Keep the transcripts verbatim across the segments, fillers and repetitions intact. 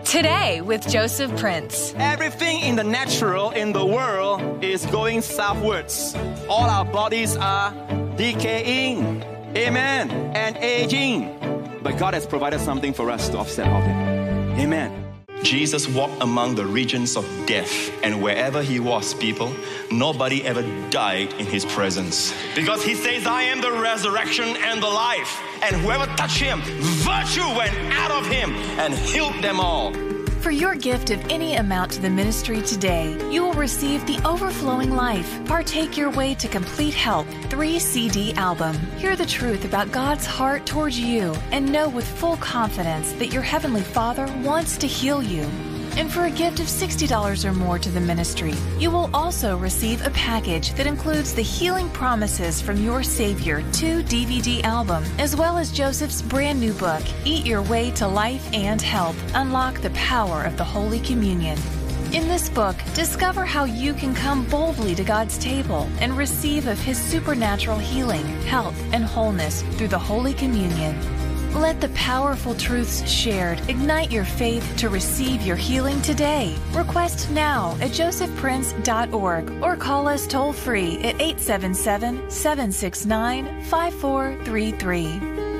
Today with Joseph Prince. Everything in the natural in the world is going southwards. All our bodies are decaying, amen, and aging. But God has provided something for us to offset all that. Amen. Jesus walked among the regions of death, and wherever he was, people, nobody ever died in his presence. Because he says, I am the resurrection and the life. And whoever touched him, virtue went out of him and healed them all. For your gift of any amount to the ministry today, you will receive the Overflowing Life, Partake Your Way to Complete Health three C D album. Hear the truth about God's heart towards you and know with full confidence that your Heavenly Father wants to heal you. And for a gift of sixty dollars or more to the ministry, you will also receive a package that includes the Healing Promises from Your Savior two D V D album, as well as Joseph's brand new book, Eat Your Way to Life and Health, Unlock the Power of the Holy Communion. In this book, discover how you can come boldly to God's table and receive of His supernatural healing, health, and wholeness through the Holy Communion. Let the powerful truths shared ignite your faith to receive your healing today. Request now at joseph prince dot org or call us toll free at eight seven seven, seven six nine, five four three three.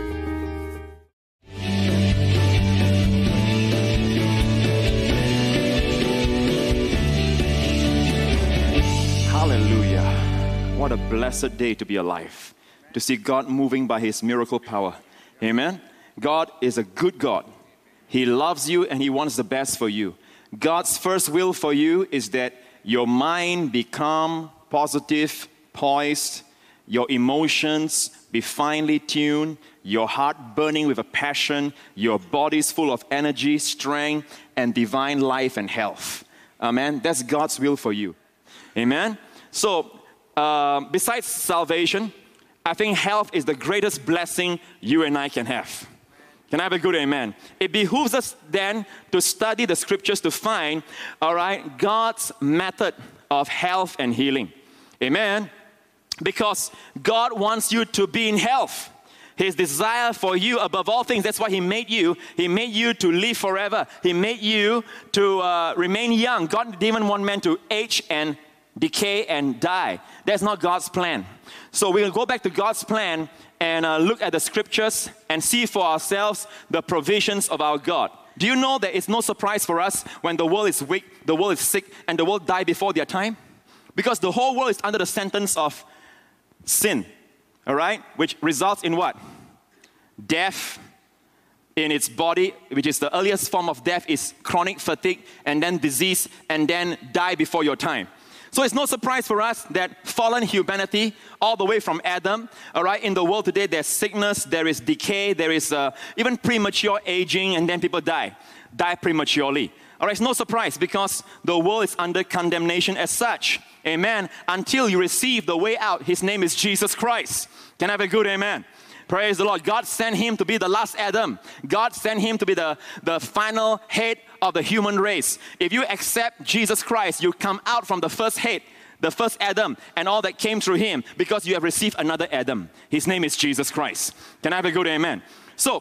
Hallelujah. What a blessed day to be alive, to see God moving by His miracle power. Amen. God is a good God. He loves you and He wants the best for you. God's first will for you is that your mind become positive, poised, your emotions be finely tuned, your heart burning with a passion, your body's full of energy, strength, and divine life and health. Amen. That's God's will for you. Amen. So, uh, besides salvation, I think health is the greatest blessing you and I can have. Can I have a good amen? It behooves us then to study the scriptures to find, all right, God's method of health and healing. Amen? Because God wants you to be in health. His desire for you above all things, that's why He made you. He made you to live forever. He made you to uh, remain young. God didn't even want man to age and decay and die. That's not God's plan. So we'll go back to God's plan and uh, look at the scriptures and see for ourselves the provisions of our God. Do you know that it's no surprise for us when the world is weak, the world is sick, and the world die before their time? Because the whole world is under the sentence of sin, all right? Which results in what? Death in its body, which is the earliest form of death, is chronic fatigue, and then disease, and then die before your time. So it's no surprise for us that fallen humanity, all the way from Adam, all right, in the world today, there's sickness, there is decay, there is uh, even premature aging, and then people die, die prematurely. All right, it's no surprise because the world is under condemnation as such. Amen. Until you receive the way out, His name is Jesus Christ. Can I have a good amen? Praise the Lord. God sent Him to be the last Adam. God sent Him to be the, the final head of the human race. If you accept Jesus Christ, you come out from the first head, the first Adam, and all that came through Him because you have received another Adam. His name is Jesus Christ. Can I have a good amen? So,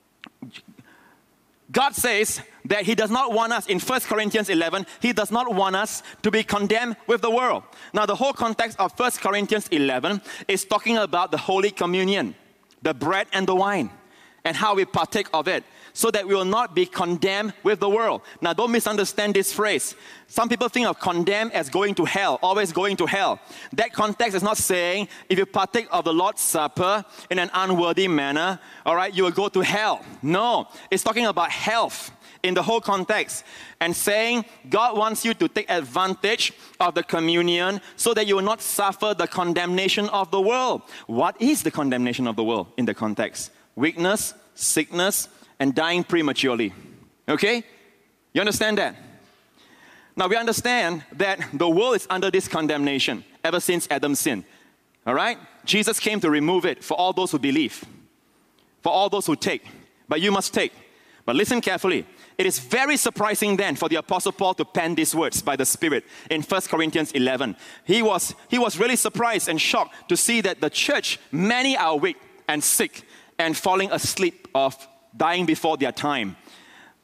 God says that He does not want us, in First Corinthians eleven, He does not want us to be condemned with the world. Now, the whole context of First Corinthians eleven is talking about the Holy Communion, the bread and the wine, and how we partake of it, so that we will not be condemned with the world. Now, don't misunderstand this phrase. Some people think of condemn as going to hell, always going to hell. That context is not saying if you partake of the Lord's Supper in an unworthy manner, all right, you will go to hell. No, it's talking about health in the whole context, and saying God wants you to take advantage of the communion so that you will not suffer the condemnation of the world. What is the condemnation of the world in the context? Weakness, sickness, and dying prematurely. Okay? You understand that? Now we understand that the world is under this condemnation ever since Adam's sin. All right? Jesus came to remove it for all those who believe, for all those who take. But you must take. But listen carefully. It is very surprising then for the Apostle Paul to pen these words by the Spirit in First Corinthians eleven. He was, he was really surprised and shocked to see that the church, many are weak and sick and falling asleep of dying before their time.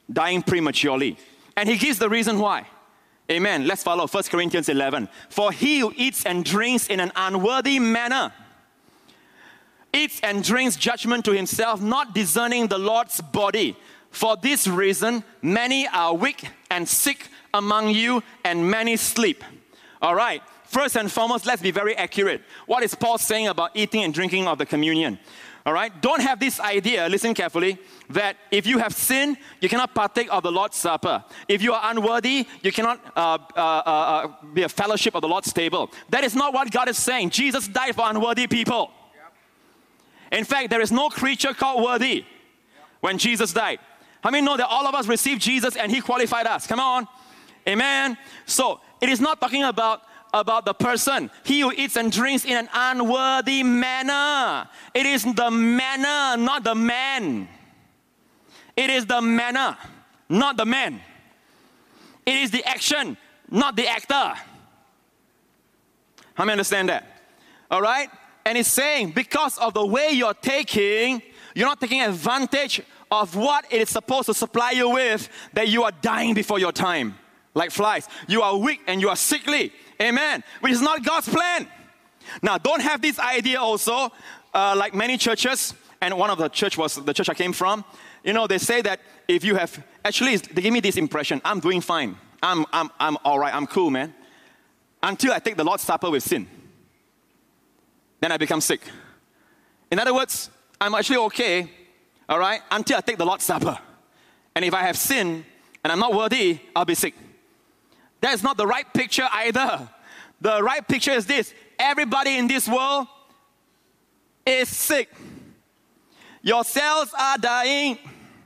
dying prematurely. And he gives the reason why. Amen. Let's follow First Corinthians eleven. For he who eats and drinks in an unworthy manner eats and drinks judgment to himself, not discerning the Lord's body. For this reason, many are weak and sick among you, and many sleep. All right. First and foremost, let's be very accurate. What is Paul saying about eating and drinking of the communion? All right. Don't have this idea, listen carefully, that if you have sinned, you cannot partake of the Lord's Supper. If you are unworthy, you cannot uh, uh, uh, be a fellowship of the Lord's table. That is not what God is saying. Jesus died for unworthy people. In fact, there is no creature called worthy when Jesus died. How many know that all of us received Jesus and he qualified us? Come on. Amen. So it is not talking about, about the person. He who eats and drinks in an unworthy manner. It is the manner, not the man. It is the manner, not the man. It is the action, not the actor. How many understand that? All right? And it's saying because of the way you're taking, you're not taking advantage of what it is supposed to supply you with, that you are dying before your time, like flies. You are weak and you are sickly. Amen. Which is not God's plan. Now, don't have this idea also, uh, like many churches, and one of the church was the church I came from. You know, they say that if you have, actually, they give me this impression, I'm doing fine. I'm, I'm, I'm all right. I'm cool, man. Until I take the Lord's Supper with sin. Then I become sick. In other words, I'm actually okay, all right, until I take the Lord's Supper. And if I have sin and I'm not worthy, I'll be sick. That is not the right picture either. The right picture is this. Everybody in this world is sick. Your cells are dying.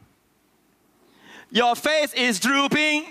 Your face is drooping.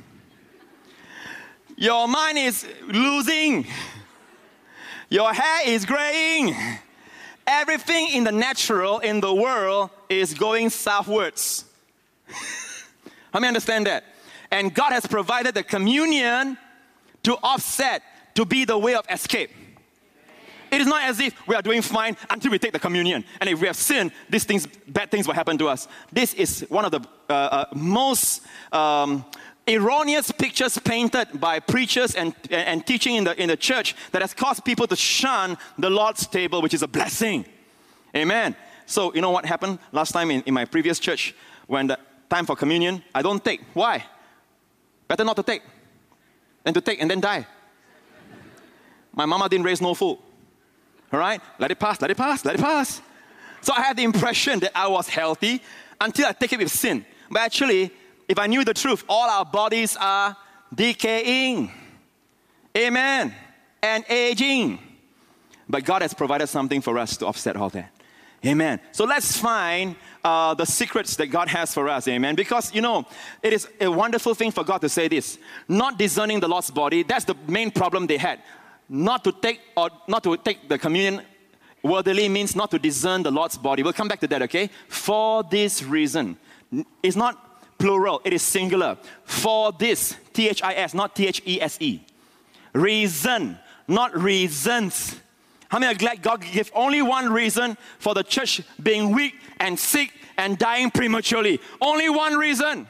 Your mind is losing. Your hair is graying. Everything in the natural, in the world, is going southwards. How many understand that? And God has provided the communion to offset, to be the way of escape. It is not as if we are doing fine until we take the communion. And if we have sinned, these things, bad things will happen to us. This is one of the uh, uh, most um, erroneous pictures painted by preachers and, and, and teaching in the, in the church that has caused people to shun the Lord's table, which is a blessing. Amen. So, you know what happened last time in, in my previous church? When the time for communion, I don't take. Why? Better not to take than to take and then die. My mama didn't raise no fool. All right? Let it pass, let it pass, let it pass. So I had the impression that I was healthy until I take it with sin. But actually, if I knew the truth, all our bodies are decaying. Amen. And aging. But God has provided something for us to offset all that. Amen. So let's find uh, the secrets that God has for us. Amen. Because, you know, it is a wonderful thing for God to say this. Not discerning the Lord's body. That's the main problem they had. Not to take or not to take the communion worthily means not to discern the Lord's body. We'll come back to that, okay? For this reason. It's not plural. It is singular. For this. T H I S, not T H E S E. Reason, not reasons. How many are glad God gave only one reason for the church being weak and sick and dying prematurely? Only one reason.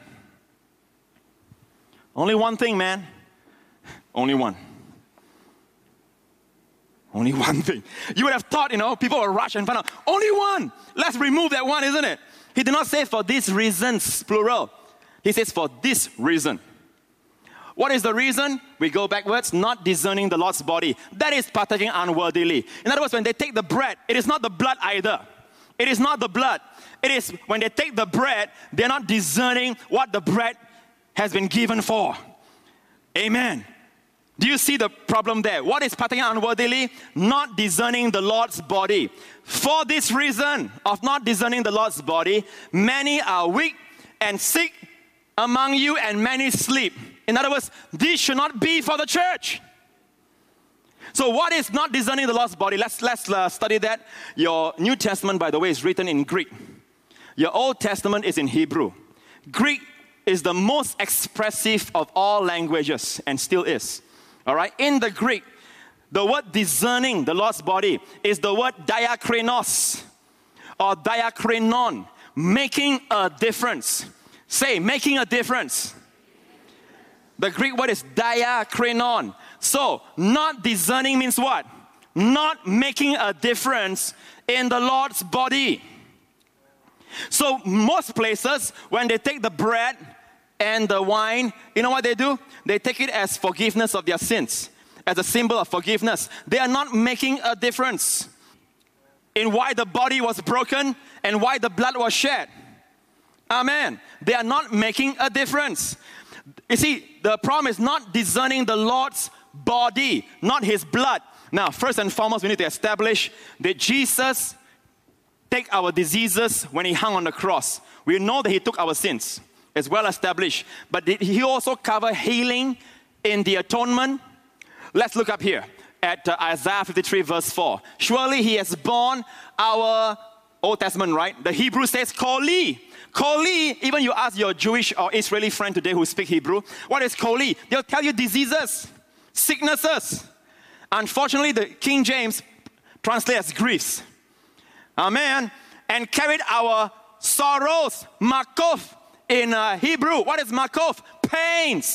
Only one thing, man. Only one. Only one thing. You would have thought, you know, people will rush and find out. Only one. Let's remove that one, isn't it? He did not say for these reasons, plural. He says for this reason. What is the reason? We go backwards, not discerning the Lord's body. That is partaking unworthily. In other words, when they take the bread, it is not the blood either. It is not the blood. It is when they take the bread, they're not discerning what the bread has been given for. Amen. Do you see the problem there? What is partaking unworthily? Not discerning the Lord's body. For this reason of not discerning the Lord's body, many are weak and sick among you, and many sleep. In other words, this should not be for the church. So what is not discerning the Lord's body? Let's, let's uh, study that. Your New Testament, by the way, is written in Greek. Your Old Testament is in Hebrew. Greek is the most expressive of all languages and still is. All right? In the Greek, the word discerning the Lord's body is the word diakrinos or diakrinon, making a difference, Say, making a difference. The Greek word is diakrinon. So, not discerning means what? Not making a difference in the Lord's body. So, most places, when they take the bread and the wine, you know what they do? They take it as forgiveness of their sins, as a symbol of forgiveness. They are not making a difference in why the body was broken and why the blood was shed. Amen. They are not making a difference. You see, the problem is not discerning the Lord's body, not His blood. Now, first and foremost, we need to establish that Jesus take our diseases when He hung on the cross. We know that He took our sins. It's well established. But did He also cover healing in the atonement? Let's look up here at uh, Isaiah fifty-three verse four. Surely He has borne our Old Testament, right? The Hebrew says, Koli. Koli, even you ask your Jewish or Israeli friend today who speak Hebrew, what is Koli? They'll tell you diseases, sicknesses. Unfortunately, the King James translates as griefs. Amen. And carried our sorrows, makov in uh, Hebrew. What is makov? Pains.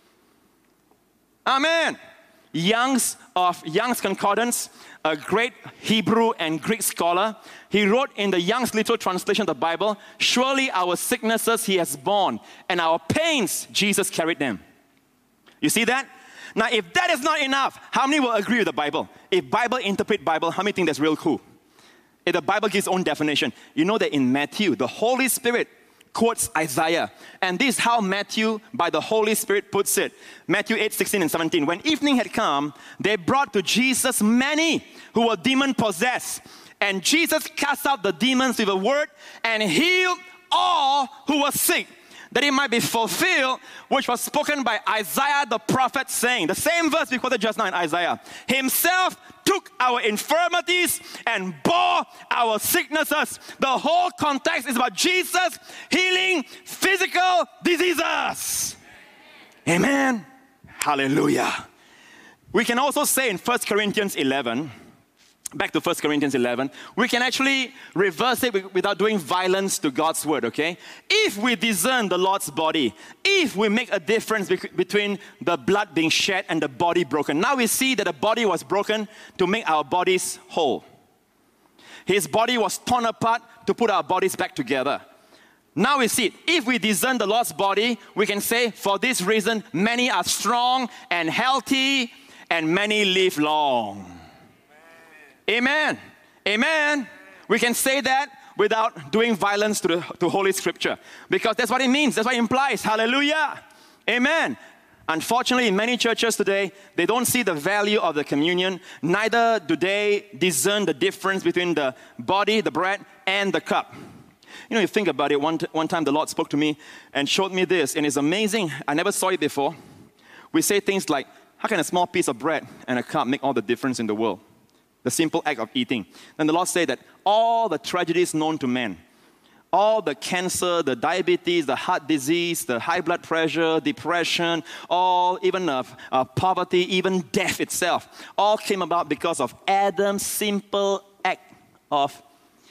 Amen. Young's of Young's Concordance, a great Hebrew and Greek scholar, he wrote in the Young's literal translation of the Bible, surely our sicknesses He has borne, and our pains Jesus carried them. You see that? Now, if that is not enough, how many will agree with the Bible? If Bible interpret Bible, how many think that's real cool? If the Bible gives its own definition, you know that in Matthew, the Holy Spirit quotes Isaiah. And this is how Matthew, by the Holy Spirit, puts it. Matthew eight, sixteen and seventeen. When evening had come, they brought to Jesus many who were demon-possessed. And Jesus cast out the demons with a word and healed all who were sick, that it might be fulfilled, which was spoken by Isaiah the prophet, saying, the same verse we quoted just now in Isaiah, Himself took our infirmities and bore our sicknesses. The whole context is about Jesus healing physical diseases. Amen. Hallelujah. We can also say in First Corinthians eleven, back to First Corinthians eleven, we can actually reverse it without doing violence to God's word, okay? If we discern the Lord's body, if we make a difference between the blood being shed and the body broken, now we see that the body was broken to make our bodies whole. His body was torn apart to put our bodies back together. Now we see it. If we discern the Lord's body, we can say, for this reason, many are strong and healthy, and many live long. Amen. Amen. We can say that without doing violence to the to Holy Scripture, because that's what it means. That's what it implies. Hallelujah. Amen. Unfortunately, in many churches today, they don't see the value of the communion. Neither do they discern the difference between the body, the bread, and the cup. You know, you think about it. One, t- one time the Lord spoke to me and showed me this, and it's amazing. I never saw it before. We say things like, how can a small piece of bread and a cup make all the difference in the world? The simple act of eating. Then the Lord said that all the tragedies known to man, all the cancer, the diabetes, the heart disease, the high blood pressure, depression, all, even uh, uh, poverty, even death itself, all came about because of Adam's simple act of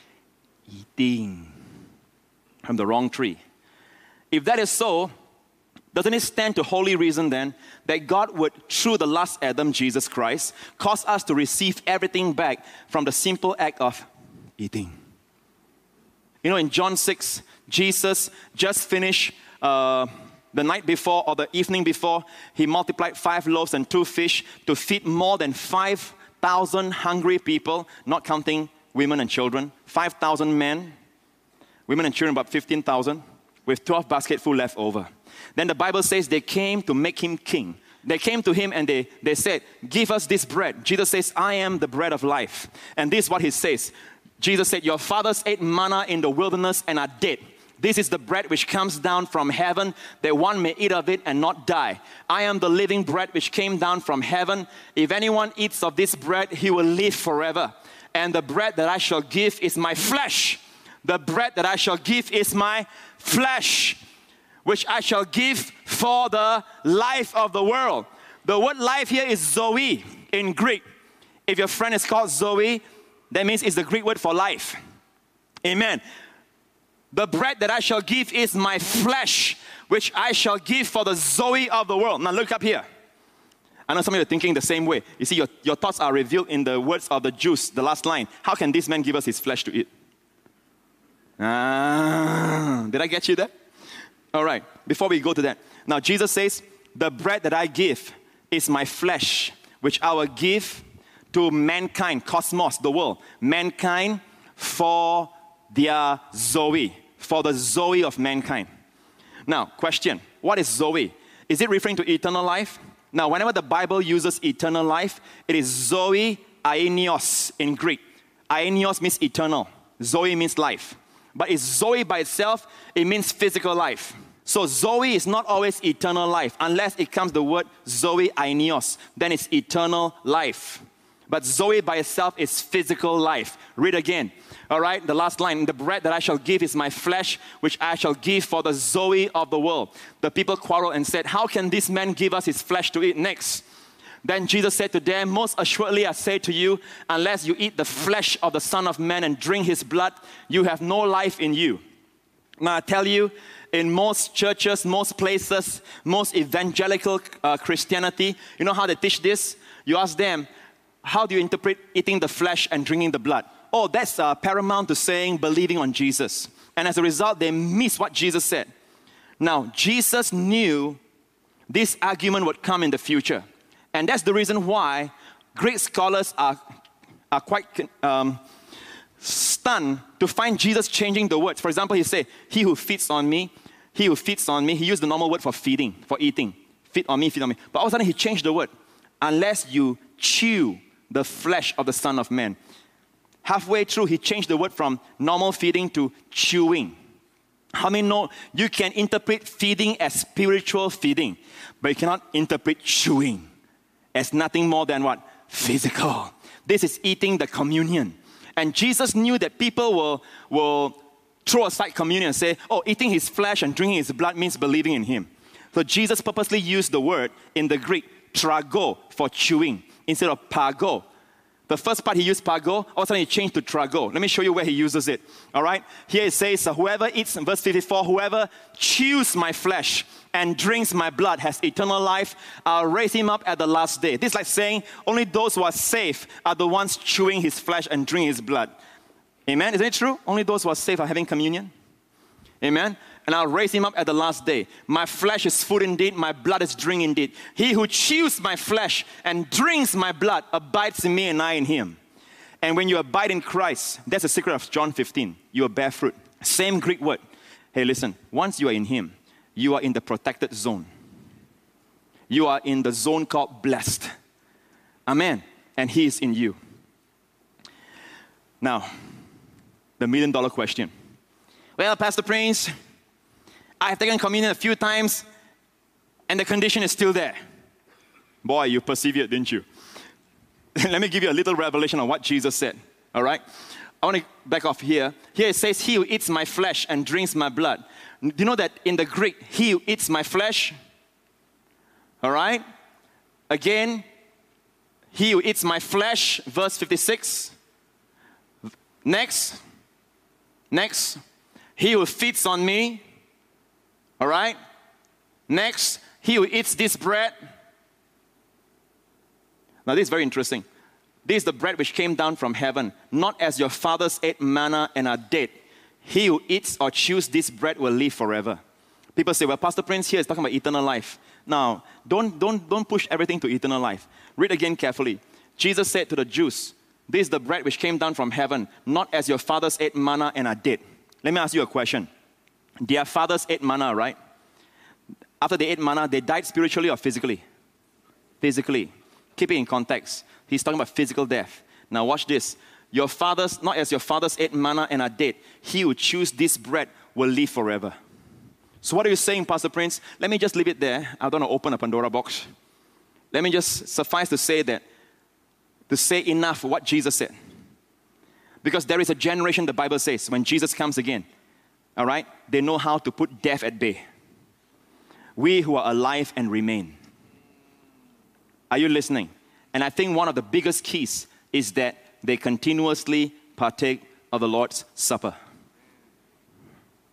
eating from the wrong tree. If that is so, doesn't it stand to holy reason then that God would, through the last Adam, Jesus Christ, cause us to receive everything back from the simple act of eating? You know, in John six, Jesus just finished uh, the night before or the evening before, He multiplied five loaves and two fish to feed more than five thousand hungry people, not counting women and children. five thousand men, women and children about fifteen thousand, with twelve baskets full left over. Then the Bible says they came to make Him king. They came to Him and they, they said, give us this bread. Jesus says, I am the bread of life. And this is what He says. Jesus said, your fathers ate manna in the wilderness and are dead. This is the bread which comes down from heaven, that one may eat of it and not die. I am the living bread which came down from heaven. If anyone eats of this bread, he will live forever. And the bread that I shall give is my flesh. The bread that I shall give is my flesh, which I shall give for the life of the world. The word life here is Zoe in Greek. If your friend is called Zoe, that means it's the Greek word for life. Amen. The bread that I shall give is my flesh, which I shall give for the Zoe of the world. Now look up here. I know some of you are thinking the same way. You see, your, your thoughts are revealed in the words of the Jews, the last line. How can this man give us his flesh to eat? Ah, did I get you there? All right, before we go to that. Now Jesus says, the bread that I give is my flesh, which I will give to mankind, cosmos, the world. Mankind for their Zoe, for the Zoe of mankind. Now, question, what is Zoe? Is it referring to eternal life? Now, whenever the Bible uses eternal life, it is Zoe aionios in Greek. Aionios means eternal. Zoe means life. But it's Zoe by itself, it means physical life. So Zoe is not always eternal life, unless it comes the word Zoe aionios, then it's eternal life. But Zoe by itself is physical life. Read again. All right, the last line, the bread that I shall give is my flesh, which I shall give for the Zoe of the world. The people quarreled and said, how can this man give us his flesh to eat? Next. Then Jesus said to them, most assuredly I say to you, unless you eat the flesh of the Son of Man and drink his blood, you have no life in you. Now I tell you, in most churches, most places, most evangelical uh, Christianity, you know how they teach this? You ask them, how do you interpret eating the flesh and drinking the blood? Oh, that's uh, paramount to saying believing on Jesus. And as a result, they miss what Jesus said. Now, Jesus knew this argument would come in the future. And that's the reason why Greek scholars are, are quite um, stunned to find Jesus changing the words. For example, he said, he who feeds on me, he who feeds on me. He used the normal word for feeding, for eating. Feed on me, feed on me. But all of a sudden, he changed the word. Unless you chew the flesh of the Son of Man. Halfway through, he changed the word from normal feeding to chewing. How many know you can interpret feeding as spiritual feeding, but you cannot interpret chewing as nothing more than what? Physical. This is eating the communion. And Jesus knew that people will, will throw aside communion and say, oh, eating his flesh and drinking his blood means believing in him. So Jesus purposely used the word in the Greek, trago, for chewing, instead of pago. The first part he used pago, all of a sudden he changed to trago. Let me show you where he uses it. All right? Here it says, whoever eats, in verse fifty-four, whoever chews my flesh and drinks my blood has eternal life. I'll raise him up at the last day. This is like saying only those who are saved are the ones chewing his flesh and drinking his blood. Amen? Isn't it true? Only those who are saved are having communion. Amen? And I'll raise him up at the last day. My flesh is food indeed, my blood is drink indeed. He who chews my flesh and drinks my blood abides in me and I in him. And when you abide in Christ, that's the secret of John fifteen. You will bear fruit. Same Greek word. Hey, listen, once you are in him, you are in the protected zone. You are in the zone called blessed. Amen. And he is in you. Now, the million dollar question. Well, Pastor Prince, I've taken communion a few times, and the condition is still there. Boy, you persevered, didn't you? Let me give you a little revelation on what Jesus said, all right? I want to back off here. Here it says, he who eats my flesh and drinks my blood. Do you know that in the Greek, he who eats my flesh, all right? Again, he who eats my flesh, verse fifty-six. Next, next, he who feeds on me, all right? Next, he who eats this bread. Now this is very interesting. This is the bread which came down from heaven, not as your fathers ate manna and are dead. He who eats or chews this bread will live forever. People say, well, Pastor Prince here is talking about eternal life. Now, don't, don't, don't push everything to eternal life. Read again carefully. Jesus said to the Jews, this is the bread which came down from heaven, not as your fathers ate manna and are dead. Let me ask you a question. Their fathers ate manna, right? After they ate manna, they died spiritually or physically? Physically. Keep it in context. He's talking about physical death. Now watch this. Your fathers, not as your fathers ate manna and are dead, he who chews this bread will live forever. So what are you saying, Pastor Prince? Let me just leave it there. I don't want to open a Pandora box. Let me just suffice to say that, to say enough for what Jesus said. Because there is a generation, the Bible says, when Jesus comes again, all right, they know how to put death at bay. We who are alive and remain. Are you listening? And I think one of the biggest keys is that they continuously partake of the Lord's Supper.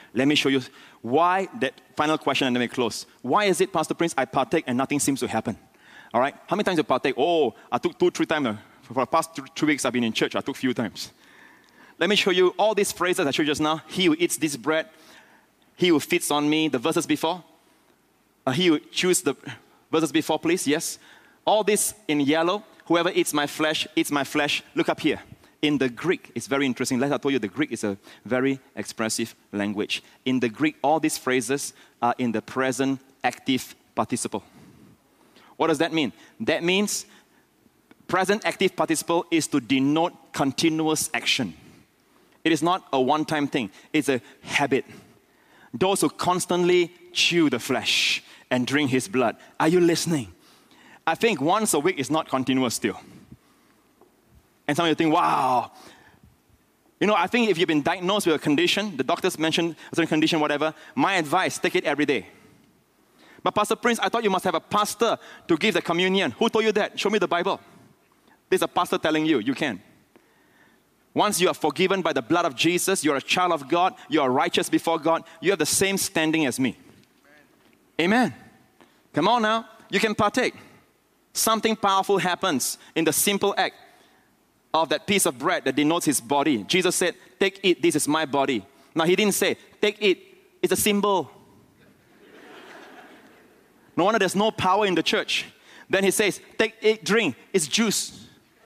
Let me show you why, that final question and then we close. Why is it, Pastor Prince, I partake and nothing seems to happen? All right? How many times you partake? Oh, I took two, three times. For the past two, three weeks I've been in church, I took a few times. Let me show you all these phrases I showed you just now. He who eats this bread, he who feeds on me, the verses before. Uh, he who chews the verses before, please, yes. All this in yellow. Whoever eats my flesh, eats my flesh. Look up here. In the Greek, it's very interesting. Like I told you, the Greek is a very expressive language. In the Greek, all these phrases are in the present active participle. What does that mean? That means present active participle is to denote continuous action. It is not a one-time thing. It's a habit. Those who constantly chew the flesh and drink his blood. Are you listening? I think once a week is not continuous still. And some of you think, wow. You know, I think if you've been diagnosed with a condition, the doctors mentioned a certain condition, whatever, my advice, take it every day. But Pastor Prince, I thought you must have a pastor to give the communion. Who told you that? Show me the Bible. There's a pastor telling you, you can. Once you are forgiven by the blood of Jesus, you're a child of God, you are righteous before God, you have the same standing as me. Amen. Amen. Come on now, you can partake. Something powerful happens in the simple act of that piece of bread that denotes his body. Jesus said, take it, this is my body. Now he didn't say, take it, it's a symbol. No wonder there's no power in the church. Then he says, take it, drink, it's juice.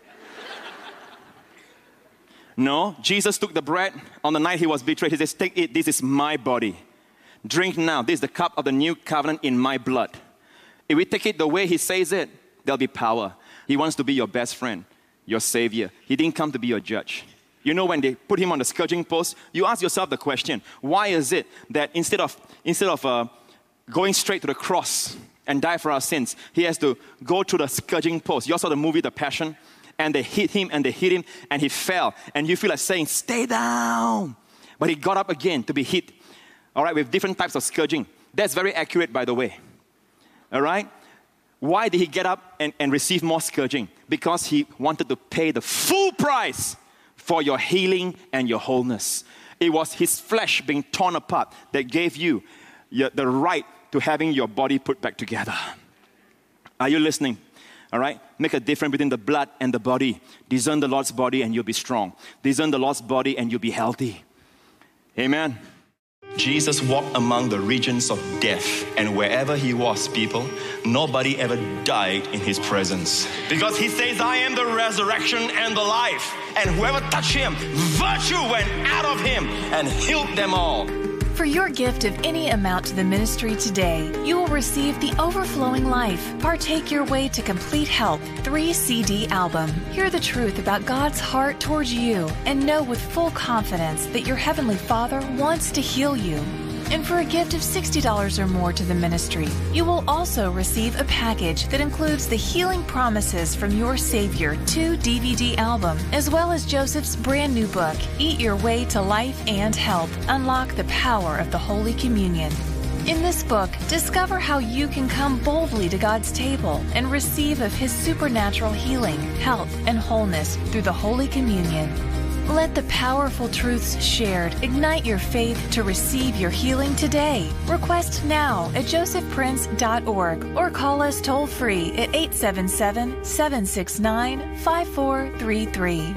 No, Jesus took the bread on the night he was betrayed. He says, take it, this is my body. Drink now, this is the cup of the new covenant in my blood. If we take it the way he says it, there'll be power. He wants to be your best friend, your savior. He didn't come to be your judge. You know, when they put him on the scourging post, you ask yourself the question, why is it that instead of, instead of uh, going straight to the cross and die for our sins, he has to go to the scourging post? You all saw the movie, The Passion, and they hit him and they hit him and he fell. And you feel like saying, stay down. But he got up again to be hit, all right, with different types of scourging. That's very accurate, by the way. All right? Why did he get up and, and receive more scourging? Because he wanted to pay the full price for your healing and your wholeness. It was his flesh being torn apart that gave you your, the right to having your body put back together. Are you listening? All right? Make a difference between the blood and the body. Discern the Lord's body and you'll be strong. Discern the Lord's body and you'll be healthy. Amen. Jesus walked among the regions of death, and wherever he was, people, nobody ever died in his presence. Because he says, I am the resurrection and the life. And whoever touched him, virtue went out of him and healed them all. For your gift of any amount to the ministry today, you will receive the Overflowing Life, Partake Your Way to Complete Health three C D album. Hear the truth about God's heart towards you and know with full confidence that your Heavenly Father wants to heal you. And for a gift of sixty dollars or more to the ministry, you will also receive a package that includes the Healing Promises from Your Savior two D V D album, as well as Joseph's brand new book, Eat Your Way to Life and Health, Unlock the Power of the Holy Communion. In this book, discover how you can come boldly to God's table and receive of His supernatural healing, health, and wholeness through the Holy Communion. Let the powerful truths shared ignite your faith to receive your healing today. Request now at joseph prince dot org or call us toll free at eight seven seven, seven six nine, five four three three.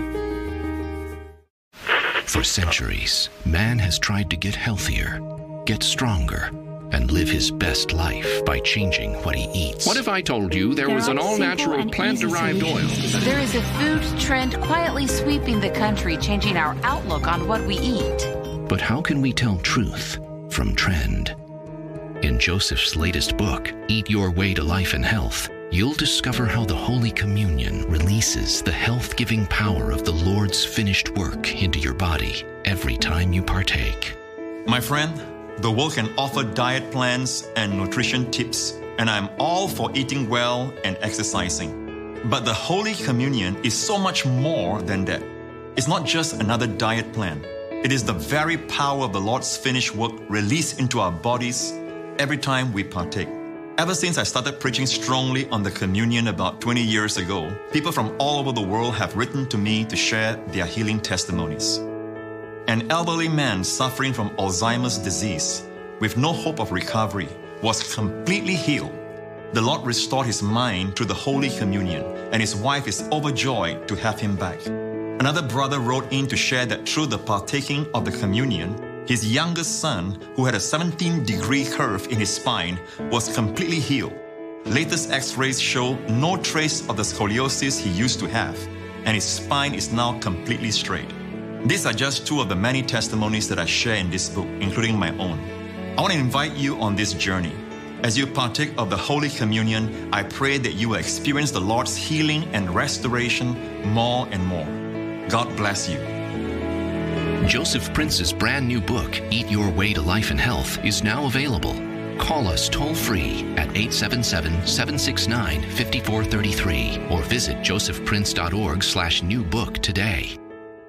For centuries, man has tried to get healthier, get stronger, and live his best life by changing what he eats. What if I told you there, there was an all-natural plant-derived oil? There is a food trend quietly sweeping the country, changing our outlook on what we eat. But how can we tell truth from trend? In Joseph's latest book, Eat Your Way to Life and Health, you'll discover how the Holy Communion releases the health-giving power of the Lord's finished work into your body every time you partake. My friend, the world can offer diet plans and nutrition tips, and I'm all for eating well and exercising. But the Holy Communion is so much more than that. It's not just another diet plan. It is the very power of the Lord's finished work released into our bodies every time we partake. Ever since I started preaching strongly on the communion about twenty years ago, people from all over the world have written to me to share their healing testimonies. An elderly man suffering from Alzheimer's disease, with no hope of recovery, was completely healed. The Lord restored his mind through the Holy Communion, and his wife is overjoyed to have him back. Another brother wrote in to share that through the partaking of the communion, his youngest son, who had a seventeen degree curve in his spine, was completely healed. Latest x-rays show no trace of the scoliosis he used to have, and his spine is now completely straight. These are just two of the many testimonies that I share in this book, including my own. I want to invite you on this journey. As you partake of the Holy Communion, I pray that you will experience the Lord's healing and restoration more and more. God bless you. Joseph Prince's brand new book, Eat Your Way to Life and Health, is now available. Call us toll-free at eight seven seven, seven six nine, five four three three or visit josephprince.org slash new book today.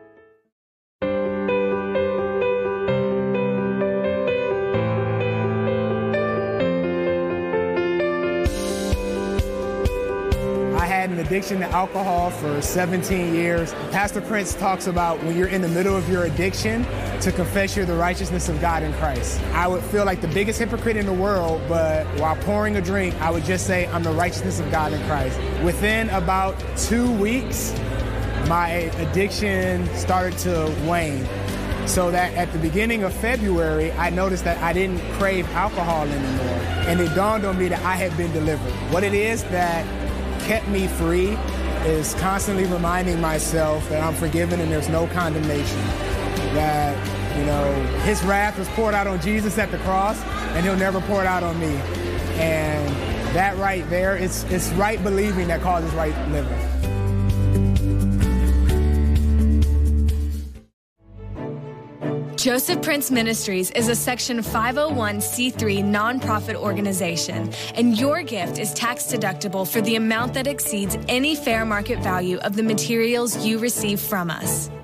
An addiction to alcohol for seventeen years. Pastor Prince talks about when you're in the middle of your addiction to confess you're the righteousness of God in Christ. I would feel like the biggest hypocrite in the world, but while pouring a drink, I would just say I'm the righteousness of God in Christ. Within about two weeks, my addiction started to wane. So that at the beginning of February, I noticed that I didn't crave alcohol anymore. And it dawned on me that I had been delivered. What it is that kept me free is constantly reminding myself that I'm forgiven and there's no condemnation. That, you know, his wrath was poured out on Jesus at the cross and he'll never pour it out on me. And that right there, it's, it's right believing that causes right living. Joseph Prince Ministries is a Section five oh one c three nonprofit organization, and your gift is tax deductible for the amount that exceeds any fair market value of the materials you receive from us.